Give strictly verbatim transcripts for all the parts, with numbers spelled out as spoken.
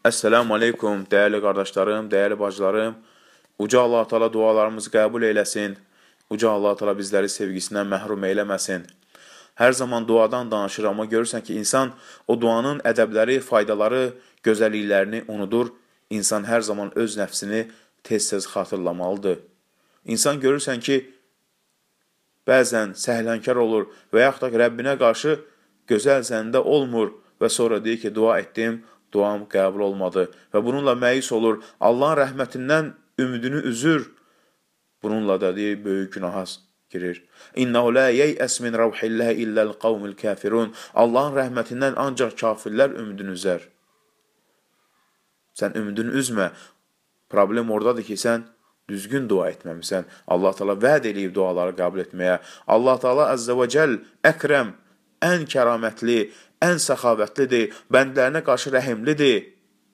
Esselamu Aleyküm, değerli qardaşlarım, değerli bacılarım. Uca Allah-u Teala dualarımızı qəbul eyləsin. Uca Allah-u Teala bizləri sevgisindən məhrum eyləməsin. Hər zaman duadan danışır, amma görürsən ki, insan o duanın ədəbləri, faydaları, gözəlliklərini unudur. İnsan hər zaman öz nəfsini tez-tez xatırlamalıdır. İnsan görürsən ki, bəzən səhlənkar olur və yaxud da Rəbbinə qarşı gözəl zəndə olmur və sonra deyir ki, dua etdim, duam qəbul olmadı və bununla məyus olur, Allahın rəhmətindən ümidini üzür, bununla da deyir, böyük günaha girir. İnnehu la yeyəs min ravhillah illəl qavmil kafirun. Allahın rəhmətindən ancaq kafirlər ümidini üzər. Sən ümidini üzmə. Problem oradadır ki, sən düzgün dua etməmisən. Allah Teala vəd eləyib duaları qəbul etməyə. Allah Teala Əzzə və Cəl əkrəm, ən kəramətli, ən səxavətlidir, bəndlərinə qarşı rəhimlidir.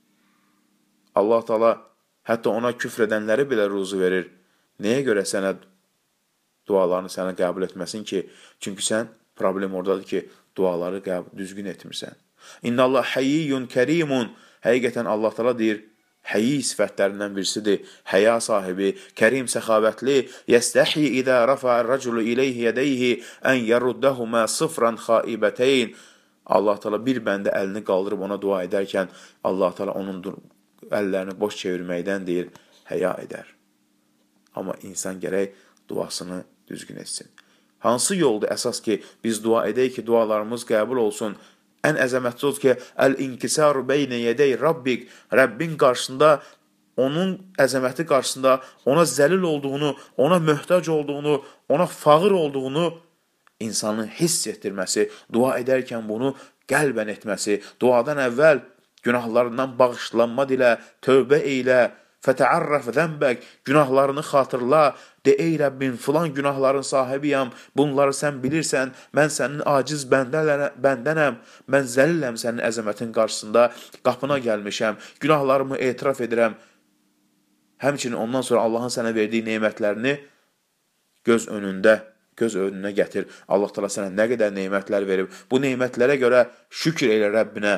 Allah Teala hətta ona küfr edənləri belə ruzu verir. Nəyə görə sənə dualarını sənə qəbul etməsin ki? Çünki sən, problem oradadır ki, duaları qəbul, düzgün etmirsən. İnnallah həyiyyun kərimun. Həqiqətən Allah Teala deyir, həyi sifətlərindən birisidir. Həya sahibi, kərim, səxavətli. Yəstəhi idə rafa'ər-raculu iləyhi yədəyhi ən yəruddəhumə sıfran xaibətəyn. Allah Teala bir bəndə əlini qaldırıb ona dua edərkən, Allah Teala onun əllərini boş çevirməkdən deyir, həya edər. Amma insan gərək duasını düzgün etsin. Hansı yoldur əsas ki, biz dua edək ki, dualarımız qəbul olsun? Ən əzəmətli odur ki, əl-inkisaru beynə yədəy Rabbik, Rəbbin qarşısında, onun əzəməti qarşısında ona zəlil olduğunu, ona möhtac olduğunu, ona fağır olduğunu insanın hiss etdirməsi, dua edərkən bunu qəlbən etməsi, duadan əvvəl günahlarından bağışlanma dilə, tövbə eylə, fətəarrəf zənbək, günahlarını xatırla, de ey Rəbbim, filan günahların sahibiyəm, bunları sən bilirsən, mən sənin aciz bəndənəm, mən zəliləm sənin əzəmətin qarşısında, qapına gəlmişəm, günahlarımı etiraf edirəm. Həmçinin ondan sonra Allahın sənə verdiyi neymətlərini göz önündə, göz önünə gətir. Allah Teala sənə nə qədər neymətlər verib, bu neymətlərə görə şükür elə Rəbbinə.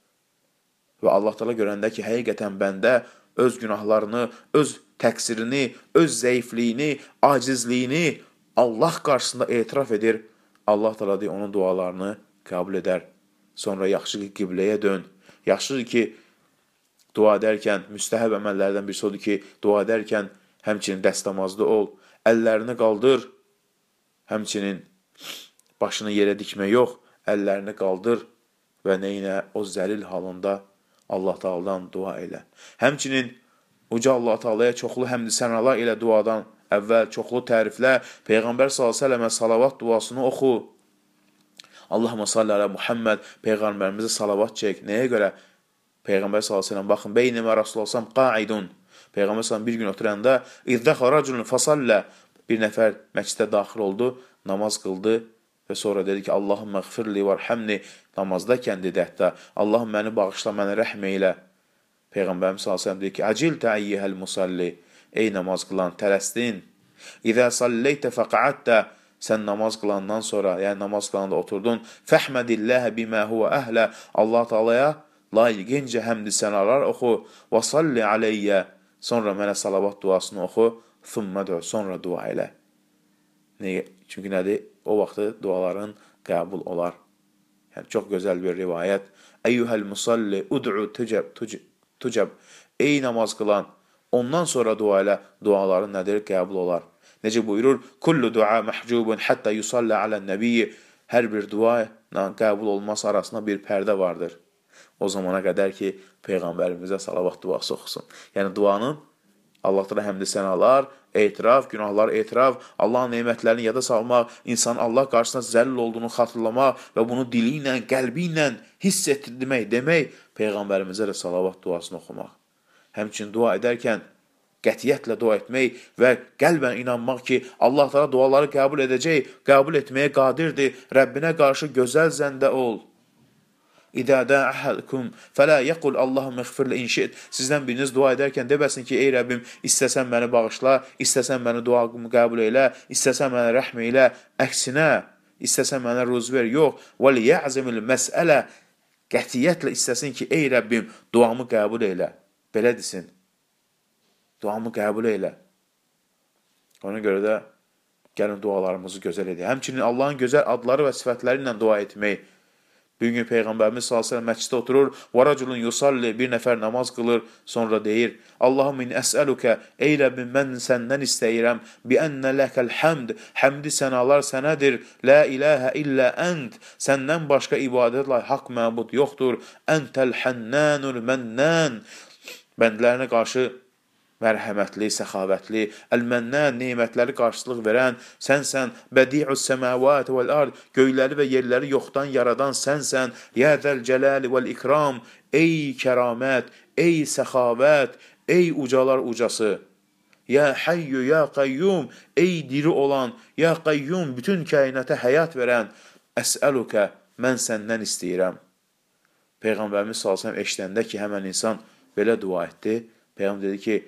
Və Allah Teala görəndə ki, həqiqətən bəndə öz günahlarını, öz təqsirini, öz zəifliyini, acizliyini Allah qarşısında etiraf edir. Allah Teala deyir, onun dualarını qəbul edər. Sonra yaxşı ki, qibləyə dön. Yaxşıdır ki, dua edərkən, müstəhəb əməllərdən birisi odur ki, dua edərkən həmçinin dəstəmazlı ol, əllərini qaldır, həmçinin başını yerə dikmə yox, əllərini qaldır və neynə o zəlil halında Allah Teala'dan dua elə. Həmçinin uca Allah Teala'ya çoxlu həmd sənalar elə duadan əvvəl çoxlu təriflə, Peyğəmbər sallallahu əleyhi və səlləmə salavat duasını oxu. Allahumma salli alə Muhammed, Peyğəmbərimizə salavat çək. Nəyə görə? Peyğəmbər sallallahu əleyhi və səlləm baxın, beynəmə Rasulullah sallam qaidun. Peyğəmbər sallam bir gün oturanda izdəxə raculun fasallə, bir nəfər məscidə daxil oldu, namaz qıldı və sonra dedi ki, Allahümməğfirli vərhəmni, namazdakən dedi hətta, Allahım məni bağışla, məni rəhm eylə. Peyğəmbərimiz sallallahu əleyhi və səlləm dedi ki, aciltə əyyəhəl musalli, ey namaz qılan, tələsdin. İzə salleytə fəqəəttə, sən namaz qılandan sonra, yəni namaz qılanda oturdun, fəhmədilləhə bimə huvə əhlə, Allah Teala'ya layiqincə həmdi sənalar oxu, və salli aleyyə, sonra mənə salavat duasını oxu, thumma dö, sonra dua elə. Çünki nədir? O vaxtı duaların qəbul olar. Yəni, çox gözəl bir rivayət. Əyyuhəl musalli, ud'u tücəb, tücəb. Ey namaz qılan, ondan sonra dua elə, duaların nədir? Qəbul olar. Necə buyurur? Kullu dua məhcubun, hətta yusalli alən nəbiyyi. Hər bir dua qəbul olması arasında bir pərdə vardır. O zamana qədər ki, Peyğəmbərimizə salavat duası oxusun. Yəni, duanın Allahdan həmd sənalar, etiraf, günahlar etiraf, Allahın neymətlərini yada salmaq, insan Allah qarşısında zəlil olduğunu xatırlamaq və bunu dili ilə, qəlbi ilə hiss etdirmək, demək, Peyğəmbərimizə də salavat duasını oxumaq. Həmçinin dua edərkən qətiyyətlə dua etmək və qəlbən inanmaq ki, Allah Teala duaları qəbul edəcək, qəbul etməyə qadirdir, Rəbbinə qarşı gözəl zəndə ol. İdə dəəhəlkum fələ yəqul Allahümmə xfirlə inşid. Sizdən biriniz dua edərkən deməsin ki, ey Rəbbim, istəsən məni bağışla, istəsən məni duamı qəbul elə, istəsən məni rəhm elə, əksinə, istəsən mənə ruz ver. Yox, vəl yəzimil məsələ, qətiyyətlə istəsin ki, ey Rəbbim, duamı qəbul elə. Belə desin. Duamı qəbul elə. Ona görə də gəlin dualarımızı gözəl edək. Həmçinin Allahın gözəl adları və sifətləri ilə dua etmək. Bir gün Peyğəmbərimiz sallallahu əleyhi və səlləm məsciddə oturur, və rəculun yusalli, bir nəfər namaz qılır, sonra deyir: Allahumma inni əs'aluka, ey Rəbbim, mən səndən istəyirəm, bi ennə ləkəl həmd, həmdi sənalar sənədir, la ilahə illə ənt, səndən başqa ibadətlə haqq məbud yoxdur, əntəl hənnənul mənnən, bəndlərinə qarşı mərhəmətli, səxavətli, əl-mənnən, nemətləri qarşılıq verən, sənsən, bədi'us səməvat vəl-ard, göyləri və yerləri yoxdan yaradan sənsən, ya zəl-cəlali vəl-ikram, ey kəramət, ey səxavət, ey ucalar ucası, ya hayyü, ya qayyum, ey diri olan, ya qayyum, bütün kainata həyat verən, əs'aluka, mən səndən istəyirəm. Peyğəmbərimiz sallallahu əleyhi və səlləm eşidəndə ki, həmən insan belə dua etdi, Peyğəmbər dedi ki,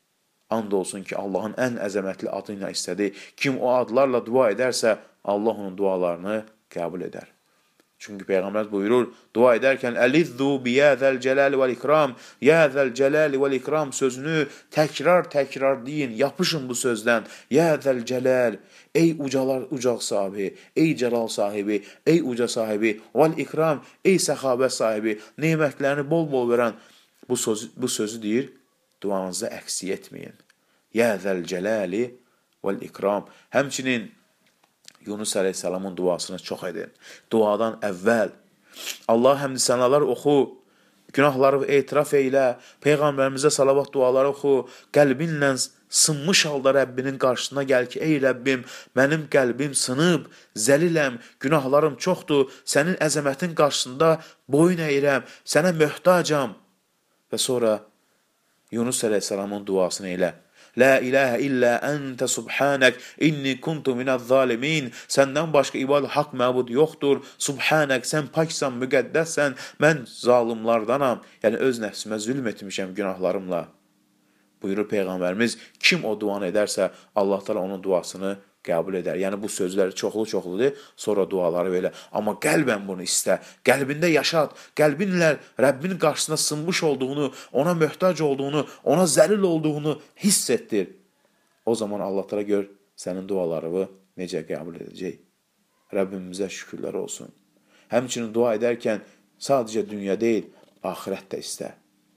and olsun ki, Allahın ən əzəmətli adı ilə istədi. Kim o adlarla dua edərsə, Allah onun dualarını qəbul edər. Çünki Peyğəmbər buyurur, dua edərkən, Əlizzu biyəzəl cələli vəl-ikram, yəzəl cələli vəl-ikram sözünü təkrar-təkrar deyin, yapışın bu sözdən. Yəzəl cələl, ey ucalar ucaq sahibi, ey cəlal sahibi, ey uca sahibi, vəl-ikram, ey səxavət sahibi, nemətlərini bol-bol verən bu sözü, bu sözü deyir, duanızda əksi etməyin. Ya zəl cələli vəl-ikram. Həmçinin Yunus əleyhissalamın duasını çox edin. Duadan əvvəl Allah həmd sənalar oxu, günahları etiraf eylə, Peyğəmbərimizə salavat duaları oxu, qəlbinlə sınmış halda Rəbbinin qarşısına gəl ki, ey Rəbbim, mənim qəlbim sınıb, zəliləm, günahlarım çoxdur, sənin əzəmətin qarşısında boyun əyirəm, sənə möhtacam. Və sonra Yunus əleyhissalamın duasını elə. La ilahə illə əntə subhanək, inni kuntu minəz-zalimin. Səndən başqa ibadət haqq məbud yoxdur. Subhanək, sən paksan, müqəddəssən, mən zalimlardanam. Yəni, öz nəfsimə zülm etmişəm günahlarımla. Buyurur Peyğəmbərimiz, kim o duanı edərsə, Allah təala onun duasını qəbul edər. Yəni, bu sözlər çoxlu-çoxludur, sonra duaları belə. Amma qəlbən bunu istə, qəlbində yaşat, qəlbinlə Rəbbin qarşısına sınmış olduğunu, ona möhtac olduğunu, ona zəlil olduğunu hiss etdir. O zaman Allah təala gör, sənin dualarını necə qəbul edəcək. Rəbbimizə şükürlər olsun. Həmçinin dua edərkən sadəcə dünya deyil, axirət də istə.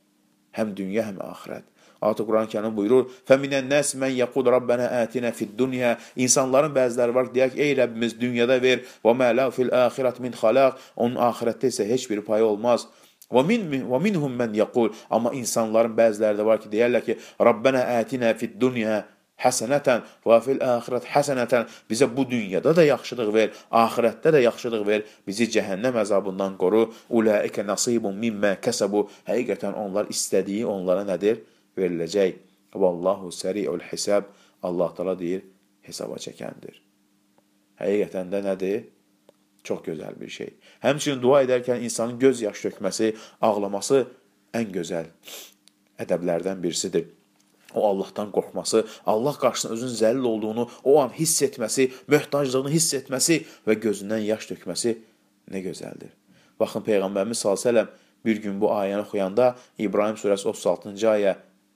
Həm dünya, həm axirət. Artıq Quran-ı Kərim buyurur, فَمِنَ النَّاسِ مَنْ يَقُولُ رَبَّنَا آتِنَا فِي الدُّنْيَا. İnsanların bəziləri var, deyək, ey Rəbbimiz dünyada ver, وَمَا لَا فِي الْآخِرَةِ مِنْ خَلَاقٍ. Onun axirətdə isə heç bir payı olmaz. وَمِنْهُمْ مَنْ يَقُولُ. Amma insanların bəziləri də var ki, deyərlər ki, رَبَّنَا آتِنَا فِي الدُّنْيَا həsənətən və fil axirət həsənətən. Bizə bu dünyada da yaxşılıq ver, axirətdə də yaxşılıq ver, bizi cəhənnəm əzabından qoru. Ulaikə nasibun mimmə kəsəbu. Həqiqətən onlar istədiyi onlara nədir? Veriləcək. Vallahu səri'ul hisab. Allah təala deyir, hesaba çəkəndir. Həqiqətən də nədir? Çox gözəl bir şey. Həmçinin dua edərkən insanın göz yaş tökməsi, ağlaması ən gözəl ədəblərdən birisidir. O Allahdan qorxması, Allah qarşısında özünün zəlil olduğunu o an hiss etməsi, möhtaclığını hiss etməsi və gözündən yaş tökməsi nə gözəldir. Baxın, Peyğəmbərimiz sallallahu əleyhi və səlləm bir gün bu ayəni oxuyanda İbrahim surəsi otuz altıncı ayə,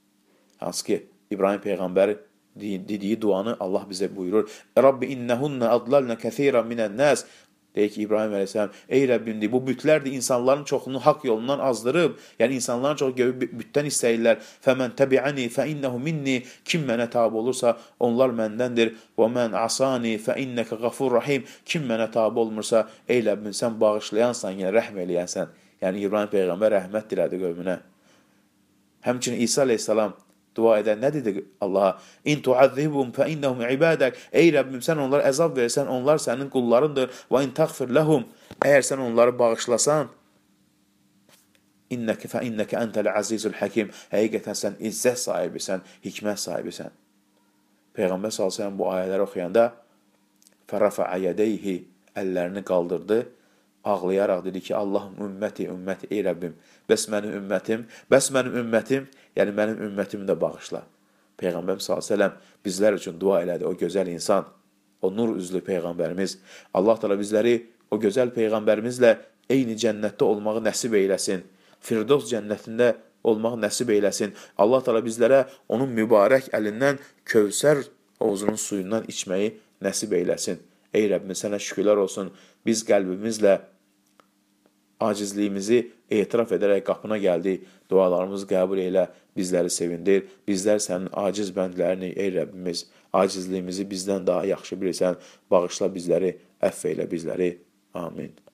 hansı ki, İbrahim Peyğəmbər dediyi duanı Allah bizə buyurur. Rabbi innəhunnə adlalnə kəthirən minən nəs. Deyək ki, İbrahim əleyhissalam, ey Rəbbim, bu bütlər də insanların çoxunu haqq yolundan azdırıb, yəni insanların çox bütdən istəyirlər. Fəmən təbi'əni fə innəhu minni. Kim mənə tabi olursa, onlar məndəndir. Və mən asani fə innəkə qafur rahim. Kim mənə tabi olmursa, ey Rəbbim, sən bağışlayansan, yəni rəhm eləyənsən. Yəni İbrahim Peyğəmbər rəhmət dilədi qövmünə. Həmçinin İsa əleyhissalam dua edən nə dedi Allaha? İn tu'azzibhum fe innahum ibadek. Ey Rəbbim, sən onlara əzab versən, onlar sənin qullarındır. Və in taghfir lahum. Əgər sən onları bağışlasan, innaka fe innaka entel azizul hakim. Həqiqətən sən izzət sahibisən, hikmət sahibisən. Peyğəmbər sallallahu əleyhi və səlləm bu ayələri oxuyanda farafa'a yadayhi, əllərini qaldırdı, ağlayaraq dedi ki, Allahım ümməti, ümməti, ey Rəbbim, bəs mənim ümmətim, bəs mənim ümmətim, yəni mənim ümmətimi də bağışla. Peyğəmbər sallallahu əleyhi və səlləm bizlər üçün dua elədi, o gözəl insan, o nur üzlü Peyğəmbərimiz. Allah təala bizləri o gözəl Peyğəmbərimizlə eyni cənnətdə olmağı nəsib eyləsin. Firdevs cənnətində olmaq nəsib eyləsin. Allah Teala bizlərə onun mübarək əlindən Kövsər hovuzunun suyundan içməyi nəsib eyləsin. Ey Rəbbimiz, sənə şükürlər olsun. Biz qəlbimizlə acizliyimizi etiraf edərək qapına gəldik. Dualarımızı qəbul elə, bizləri sevindir. Bizlər sənin aciz bəndlərini, ey Rəbbimiz, acizliyimizi bizdən daha yaxşı bilirsən. Bağışla bizləri, əff eylə bizləri. Amin.